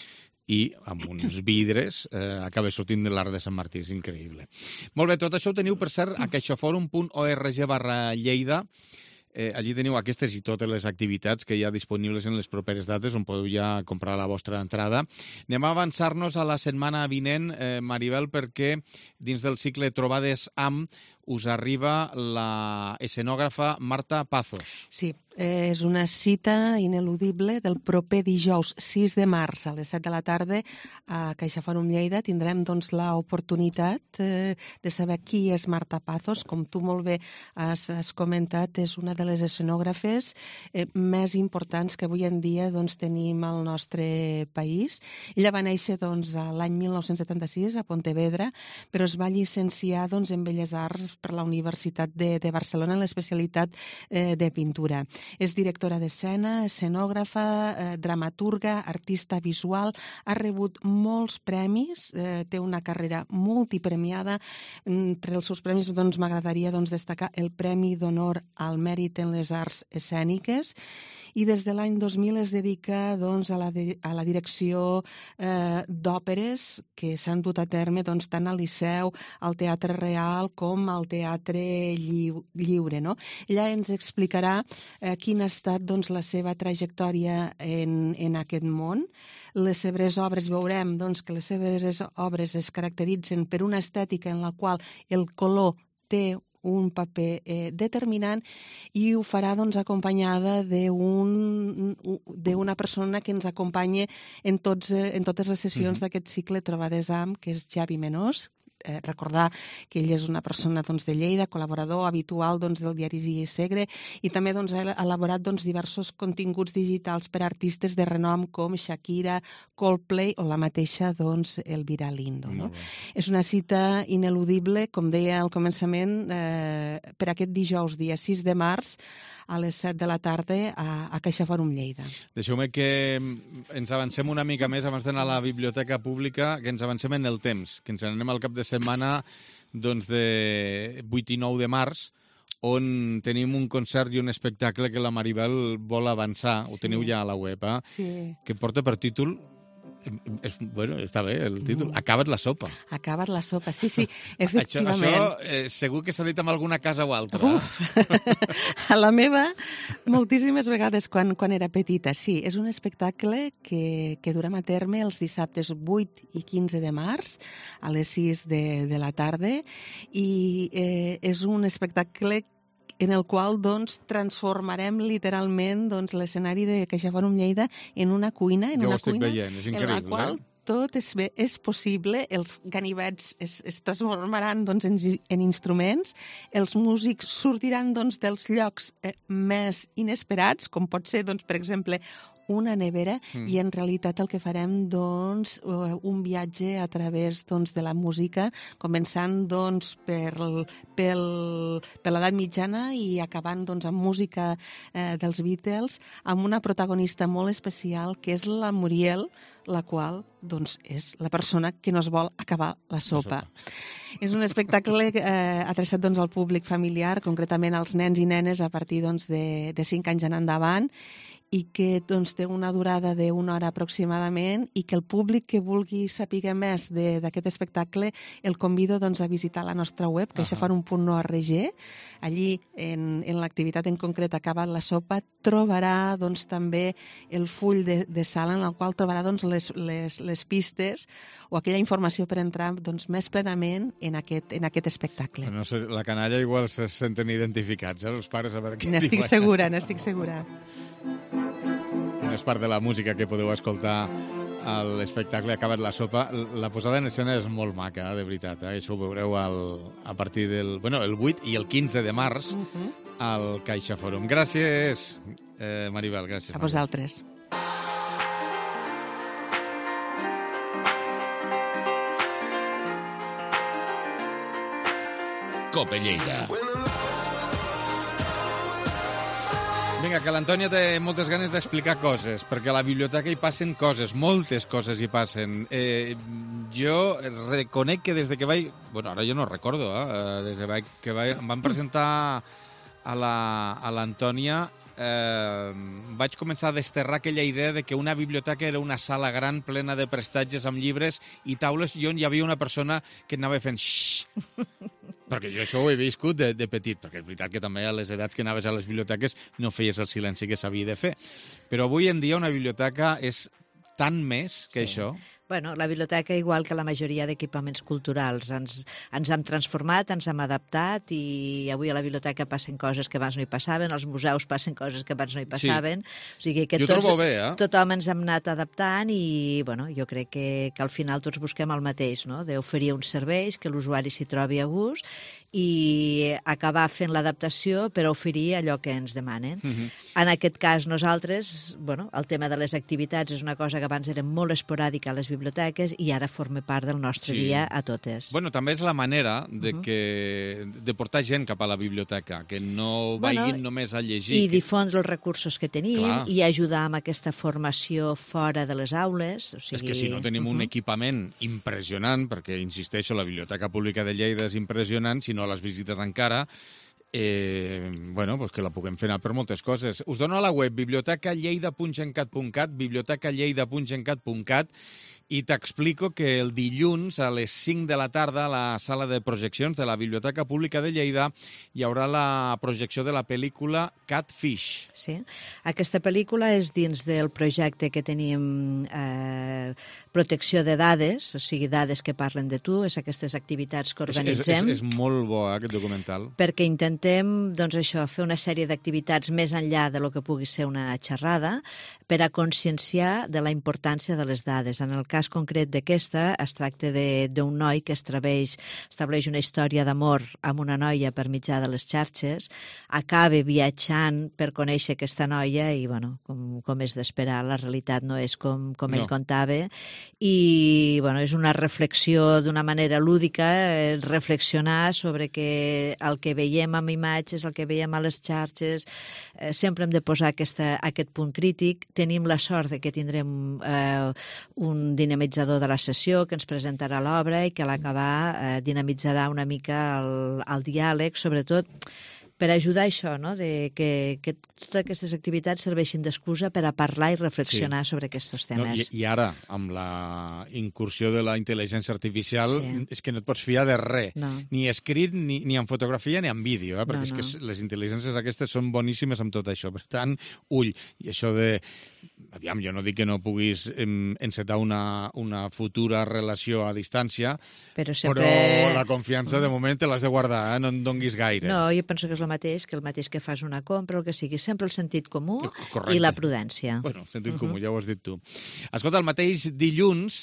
Speaker 2: i amb uns vidres eh, acaba sortint de l'Arc de Sant Martí, és increïble. Molt bé, tot això ho teniu, per cert, a caixaforum punt org barra Lleida. Eh, allí teniu aquestes i totes les activitats que hi ha disponibles en les properes dates, on podeu ja comprar la vostra entrada. Anem a avançar-nos a la setmana vinent, eh, Maribel, perquè dins del cicle Trobades amb us arriba la escenògrafa Marta Pazos.
Speaker 15: Sí, és una cita ineludible del proper dijous sis de març a les set de la tarda a CaixaForum Lleida. Tindrem doncs, l'oportunitat eh, de saber qui és Marta Pazos. Com tu molt bé has, has comentat, és una de les escenògrafes eh, més importants que avui en dia doncs, tenim al nostre país. Ella va néixer doncs, l'any mil nou-cents setanta-sis a Pontevedra, però es va llicenciar doncs, en Belles Arts per la Universitat de, de Barcelona en l'especialitat eh, de pintura. És directora d'escena, escenògrafa, eh, dramaturga, artista visual, ha rebut molts premis, eh, té una carrera multipremiada. Entre els seus premis doncs, m'agradaria doncs, destacar el Premi d'Honor al Mèrit en les Arts Escèniques, i des de l'any dos mil es dedica doncs, a, la de, a la direcció eh, d'òperes que s'han dut a terme doncs, tant al Liceu, al Teatre Real com al Teatre Lliu, Lliure. No? Ella ens explicarà eh, quina ha estat doncs, la seva trajectòria en, en aquest món. Les seves obres, veurem doncs, que les seves obres es caracteritzen per una estètica en la qual el color té un paper eh, determinant, i ho farà doncs, acompanyada d'una persona que ens acompanya en, tots, en totes les sessions mm-hmm. d'aquest cicle Trobades amb, que és Javi Menós. Eh, recordar que ell és una persona doncs, de Lleida, col·laborador habitual doncs, del diari Segre, i també doncs, ha elaborat doncs, diversos continguts digitals per a artistes de renom com Shakira, Coldplay o la mateixa doncs, Elvira Lindo. No? És una cita ineludible, com deia al començament, eh, per aquest dijous, dia sis de març, a les set de la tarda a, a CaixaForum Lleida.
Speaker 2: Deixeu-me que ens avancem una mica més abans d'anar a la biblioteca pública, que ens avancem en el temps, que ens anem al cap de setmana doncs, de vuit i nou de març, on tenim un concert i un espectacle que la Maribel vol avançar, sí. Ho teniu ja a la web, eh?
Speaker 15: Sí.
Speaker 2: Que porta per títol... És, bueno, està bé el títol. Acaba't la sopa.
Speaker 15: Acaba't la sopa, sí, sí, efectivament.
Speaker 2: Això, això eh, segur que s'ha dit amb alguna casa o altra.
Speaker 15: Uf. A la meva, moltíssimes vegades quan, quan era petita. Sí, és un espectacle que, que durem a terme els dissabtes vuit i quinze de març a les sis de, de la tarda, i eh, és un espectacle en el qual doncs, transformarem literalment doncs, l'escenari de CaixaForum Lleida en una cuina, en
Speaker 2: jo
Speaker 15: una
Speaker 2: ho estic
Speaker 15: cuina
Speaker 2: veient, és increïble.
Speaker 15: En la qual tot és, bé, és possible, els ganivets es, es transformaran doncs, en, en instruments, els músics sortiran doncs, dels llocs eh, més inesperats, com pot ser, doncs, per exemple, una nevera
Speaker 2: Mm.
Speaker 15: i en realitat el que farem, doncs, eh, un viatge a través, doncs, de la música, començant, doncs, per, pel, per l'edat mitjana i acabant, doncs, amb música eh, dels Beatles, amb una protagonista molt especial, que és la Muriel, la qual, doncs, és la persona que no es vol acabar la sopa. La sopa. És un espectacle eh, adreçat, doncs, al públic familiar, concretament als nens i nenes a partir, doncs, de, de cinc anys en endavant, i que, doncs, té una durada d'una hora aproximadament, i que el públic que vulgui saber més d'aquest espectacle el convido, doncs, a visitar la nostra web, que és xafarum punt org. Allí, en, en l'activitat en concret Acabat la sopa, trobarà, doncs, també el full de, de sala en el qual trobarà, doncs, les, les, les pistes o aquella informació per entrar, doncs, més plenament en aquest, en aquest espectacle.
Speaker 2: No sé, la canalla igual se senten identificats, eh, els pares, a veure què
Speaker 15: N'estic
Speaker 2: diuen.
Speaker 15: segura, n'estic segura.
Speaker 2: No és part de la música que podeu escoltar a l'espectacle Acabat la sopa. La posada en escena és molt maca, de veritat. Eh? Això ho veureu al, a partir del bueno, el vuit i el quinze de març uh-huh. al CaixaForum. Gràcies, eh, Maribel. Gràcies.
Speaker 15: A vosaltres.
Speaker 16: Cope Lleida.
Speaker 2: Vinga, que l'Antònia té moltes ganes d'explicar coses, perquè a la biblioteca hi passen coses, moltes coses hi passen. Eh, jo reconec que des de que vaig... Bueno, ara jo no recordo, eh? Des de que vaig, em van presentar a l'Antònia, eh, vaig començar a desterrar aquella idea de que una biblioteca era una sala gran plena de prestatges amb llibres i taules i on hi havia una persona que anava fent xxxt. Perquè jo això ho he viscut de, de petit, perquè és veritat que també a les edats que anaves a les biblioteques no feies el silenci que s'havia de fer. Però avui en dia una biblioteca és tant més que sí. això.
Speaker 14: Bueno, la biblioteca, igual que la majoria d'equipaments culturals, ens, ens hem transformat, ens hem adaptat i avui a la biblioteca passen coses que abans no hi passaven, als museus passen coses que abans no hi passaven. Sí. O sigui que
Speaker 2: jo
Speaker 14: tots,
Speaker 2: trobo bé, eh?
Speaker 14: Tothom ens hem anat adaptant i bueno, jo crec que, que al final tots busquem el mateix, no? d'oferir uns serveis, que l'usuari s'hi trobi a gust i acabar fent l'adaptació per oferir allò que ens demanen. Uh-huh. En aquest cas, nosaltres, bueno, el tema de les activitats és una cosa que abans era molt esporàdica a les biblioteques i ara forma part del nostre sí. dia a totes.
Speaker 2: Bueno, també és la manera de, uh-huh. que, de portar gent cap a la biblioteca, que no vagin bueno, només a llegir.
Speaker 14: I difondre els recursos que tenim Clar. i ajudar amb aquesta formació fora de les aules. O sigui...
Speaker 2: És que si no tenim uh-huh. un equipament impressionant, perquè, insisteixo, la Biblioteca Pública de Lleida és impressionant, si no l'has visitat encara, eh, bueno, pues que la puguem fer anar per moltes coses. Us dono a la web biblioteca lleida punt gencat punt cat, biblioteca lleida punt gencat punt cat, i t'explico que el dilluns a les cinc de la tarda a la sala de projeccions de la Biblioteca Pública de Lleida hi haurà la projecció de la pel·lícula Catfish.
Speaker 14: Sí, aquesta pel·lícula és dins del projecte que tenim eh, protecció de dades, o sigui, dades que parlen de tu, és aquestes activitats que organitzem.
Speaker 2: És, és, és molt bo, eh, aquest documental.
Speaker 14: Perquè intentem, doncs això, fer una sèrie d'activitats més enllà de lo que pugui ser una xerrada per a conscienciar de la importància de les dades. En el cas concret d'aquesta es tracta d'un noi que estableix, estableix una història d'amor amb una noia per mitjà de les xarxes, acaba viatjant per conèixer aquesta noia i, bueno, com, com és d'esperar, la realitat no és com, com ell no. contava i, bueno, és una reflexió d'una manera lúdica, eh, reflexionar sobre que el que veiem amb imatges, el que veiem a les xarxes, eh, sempre hem de posar aquesta, aquest punt crític. Tenim la sort de que tindrem eh, un dinamitzador de la sessió que ens presentarà l'obra i que a l'acabar eh, dinamitzarà una mica el, el diàleg, sobretot per ajudar això, no? de que, que totes aquestes activitats serveixin d'excusa per a parlar i reflexionar sí. sobre aquests temes.
Speaker 2: No, i, I ara, amb la incursió de la intel·ligència artificial, sí. és que no et pots fiar de res,
Speaker 14: no.
Speaker 2: ni escrit, ni, ni en fotografia, ni en vídeo, eh? perquè
Speaker 14: no,
Speaker 2: és
Speaker 14: no.
Speaker 2: que les intel·ligències aquestes són boníssimes amb tot això. Per tant, ull, i això de... Aviam, jo no dic que no puguis em, encetar una, una futura relació a distància,
Speaker 14: però, sempre...
Speaker 2: però la confiança de moment te l'has de guardar, eh? No en donguis gaire.
Speaker 14: No, jo penso que és el mateix, que el mateix que fas una compra, el que sigui, sempre el sentit comú
Speaker 2: Correcte.
Speaker 14: I la prudència.
Speaker 2: Bueno, sentit
Speaker 14: uh-huh.
Speaker 2: comú, ja ho has dit tu. Escolta, el mateix dilluns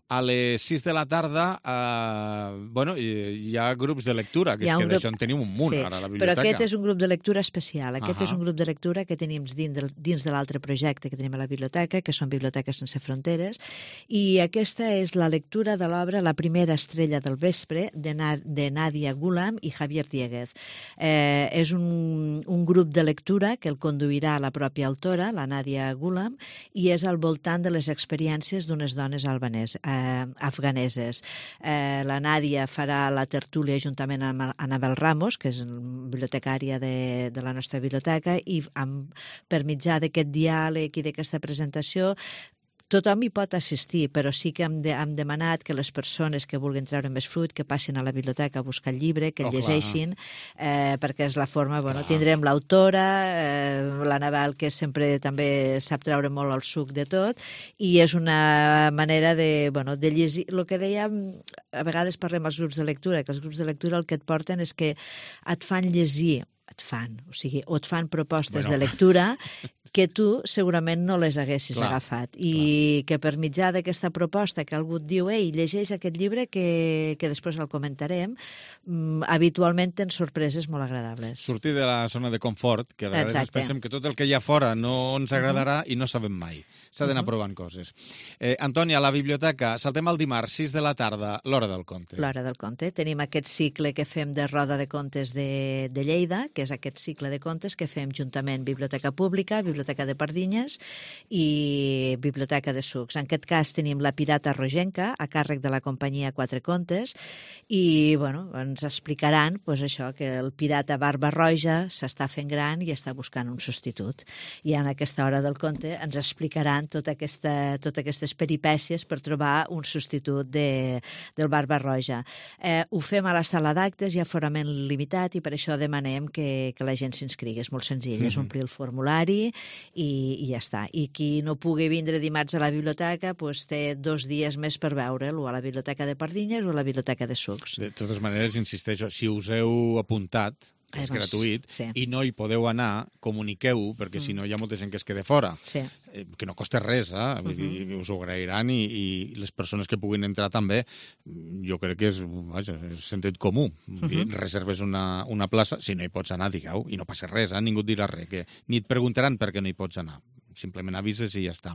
Speaker 2: a les sis de la tarda eh, bueno, hi ha grups de lectura, que és que grup... d'això en tenim un munt
Speaker 14: sí,
Speaker 2: ara a la biblioteca.
Speaker 14: Però aquest és un grup de lectura especial. Aquest uh -huh. és un grup de lectura que tenim dins de, dins de l'altre projecte que tenim a la biblioteca, que són Biblioteques Sense Fronteres, i aquesta és la lectura de l'obra La primera estrella del vespre, de, Na de Nadia Gulam i Javier Dieguez. Eh, és un, un grup de lectura que el conduirà la pròpia autora, la Nadia Gulam, i és al voltant de les experiències d'unes dones albaneses, eh, afganeses. Eh, la Nàdia farà la tertúlia juntament amb Anabel Ramos, que és bibliotecària de, de la nostra biblioteca, i amb, per mitjà d'aquest diàleg i d'aquesta presentació tothom hi pot assistir, però sí que hem, de, hem demanat que les persones que vulguin treure més fruit, que passin a la biblioteca a buscar el llibre, que el oh, llegeixin, eh, perquè és la forma, bueno, clar. Tindrem l'autora, eh, l'Anabel, que sempre també sap treure molt el suc de tot, i és una manera de, bueno, de llegir. El que dèiem, a vegades parlem als grups de lectura, que els grups de lectura el que et porten és que et fan llegir, et fan, o sigui, o et fan propostes bueno. de lectura que tu segurament no les haguessis clar, agafat. I clar. que per mitjà d'aquesta proposta que algú et diu ei, llegeix aquest llibre que, que després el comentarem, mm, habitualment tens sorpreses molt agradables.
Speaker 2: Sortir de la zona de confort, que a vegades ens pensem que tot el que hi ha fora no ens agradarà uh-huh. i no sabem mai. S'ha d'anar uh-huh. provant coses. Eh, Antònia, a la biblioteca, saltem al dimarts, sis de la tarda, l'Hora del Conte.
Speaker 14: L'Hora del Conte. Tenim aquest cicle que fem de Roda de Contes de, de Lleida, que és aquest cicle de contes que fem juntament Biblioteca Pública, Biblioteca de Pardinyes i Biblioteca de Sucs. En aquest cas tenim La pirata rogenca, a càrrec de la companyia Quatre Contes, i bueno, ens explicaran pues, això, que el pirata Barba Roja s'està fent gran i està buscant un substitut. I en aquesta Hora del Conte ens explicaran tota aquesta, totes aquestes peripècies per trobar un substitut de, del Barba Roja. Eh, ho fem a la sala d'actes, hi ha aforament limitat, i per això demanem que, que la gent s'inscrigui. És molt senzill, mm-hmm. és omplir el formulari i, i ja està. I qui no pugui vindre dimarts a la biblioteca pues, té dos dies més per veure'l, o a la Biblioteca de Pardinyes o a la Biblioteca de Sucs.
Speaker 2: De totes maneres, insisteixo, si us heu apuntat, és eh, doncs, gratuït, sí. i no hi podeu anar, comuniqueu, perquè mm. si no hi ha molta gent que es queda fora.
Speaker 14: Sí.
Speaker 2: Eh, que no costa res, eh? Vull dir, uh-huh. us ho agrairan, i, i les persones que puguin entrar també, jo crec que és, vaja, és sentit comú. Uh-huh. Reserves una, una plaça, si no hi pots anar, digueu, i no passa res, eh? Ningú et dirà res, que ni et preguntaran per què no hi pots anar. Simplement avises i ja està.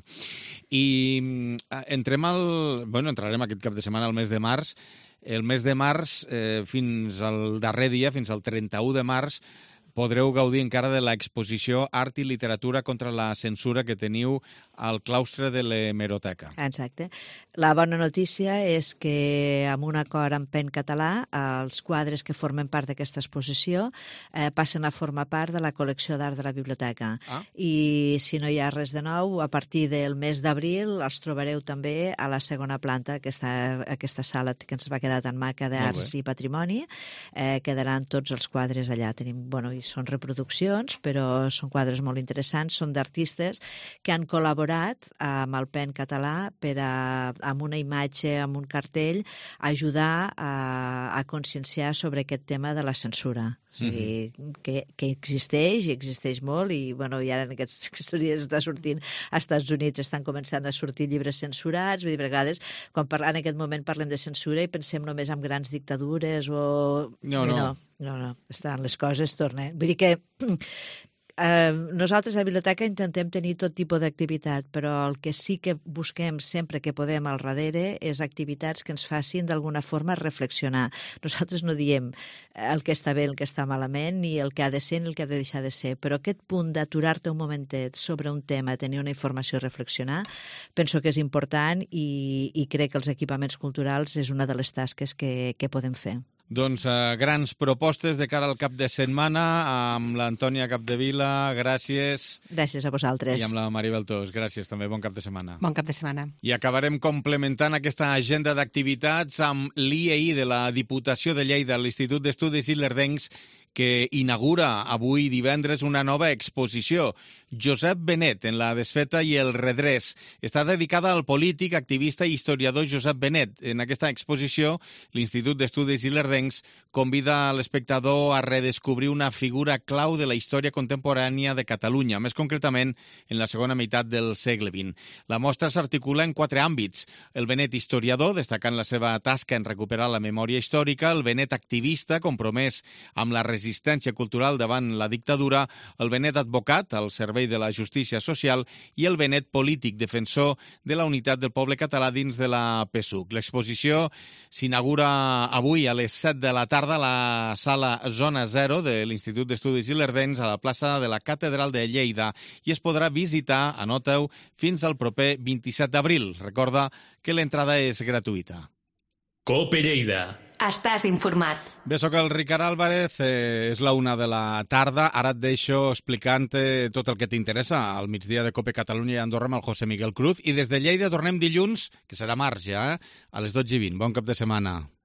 Speaker 2: I entrem al... Bueno, entrarem aquest cap de setmana al mes de març. El mes de març, eh, fins al darrer dia, fins al trenta-u de març, podreu gaudir encara de l'exposició Art i Literatura contra la censura que teniu al claustre de l'Hemeroteca.
Speaker 14: Exacte. La bona notícia és que amb un acord amb Pen Català, els quadres que formen part d'aquesta exposició eh, passen a formar part de la col·lecció d'art de la biblioteca. Ah. I si no hi ha res de nou, a partir del mes d'abril els trobareu també a la segona planta, aquesta, aquesta sala que ens va quedar tan maca d'arts i patrimoni. Eh, quedaran tots els quadres allà. Tenim, bueno, són reproduccions, però són quadres molt interessants, són d'artistes que han col·laborat amb el Pen Català per a, amb una imatge, amb un cartell, ajudar a, a conscienciar sobre aquest tema de la censura. O sigui, mm-hmm. que, que existeix, i existeix molt, i, bueno, i ara en aquests, aquests dies està sortint als Estats Units, estan començant a sortir llibres censurats, vull dir, a vegades, quan parla, en aquest moment parlem de censura i pensem només en grans dictadures o...
Speaker 2: No, no.
Speaker 14: No, no, no. Estan les coses, tornen. Vull dir que eh, nosaltres a la biblioteca intentem tenir tot tipus d'activitat, però el que sí que busquem sempre que podem al darrere és activitats que ens facin d'alguna forma reflexionar. Nosaltres no diem el que està bé, el que està malament, ni el que ha de ser ni el que ha de deixar de ser, però aquest punt d'aturar-te un momentet sobre un tema, tenir una informació i reflexionar, penso que és important, i, i crec que els equipaments culturals és una de les tasques que, que podem fer.
Speaker 2: Doncs uh, grans propostes de cara al cap de setmana amb l'Antònia Capdevila, gràcies.
Speaker 14: Gràcies a vosaltres.
Speaker 2: I amb la Maribel Tos, gràcies també, bon cap de setmana.
Speaker 15: Bon cap de setmana.
Speaker 2: I acabarem complementant aquesta agenda d'activitats amb l'I E I de la Diputació de Lleida, l'Institut d'Estudis Ilerdencs, que inaugura avui divendres una nova exposició. Josep Benet, en la desfeta i el redrés. Està dedicada al polític, activista i historiador Josep Benet. En aquesta exposició, l'Institut d'Estudis Ilerdencs convida l'espectador a redescobrir una figura clau de la història contemporània de Catalunya, més concretament en la segona meitat del segle vint. La mostra s'articula en quatre àmbits. El Benet historiador, destacant la seva tasca en recuperar la memòria històrica, el Benet activista, compromès amb la resistència cultural davant la dictadura, el Benet advocat, al servei de la justícia social, i el Benet polític, defensor de la unitat del poble català dins de la P S U C. L'exposició s'inaugura avui a les set de la tarda a la sala Zona Zero de l'Institut d'Estudis Ilerdencs a la plaça de la Catedral de Lleida i es podrà visitar, anoteu, fins al proper vint-i-set d'abril. Recorda que l'entrada és gratuïta.
Speaker 7: Cope Lleida.
Speaker 1: Estàs informat.
Speaker 2: Bé, soc el Ricard Álvarez, eh, és la una de la tarda. Ara et deixo explicant-te tot el que t'interessa al migdia de Cope Catalunya i Andorra amb el José Miguel Cruz. I des de Lleida tornem dilluns, que serà març ja, eh? a les dotze i vint. Bon cap de setmana.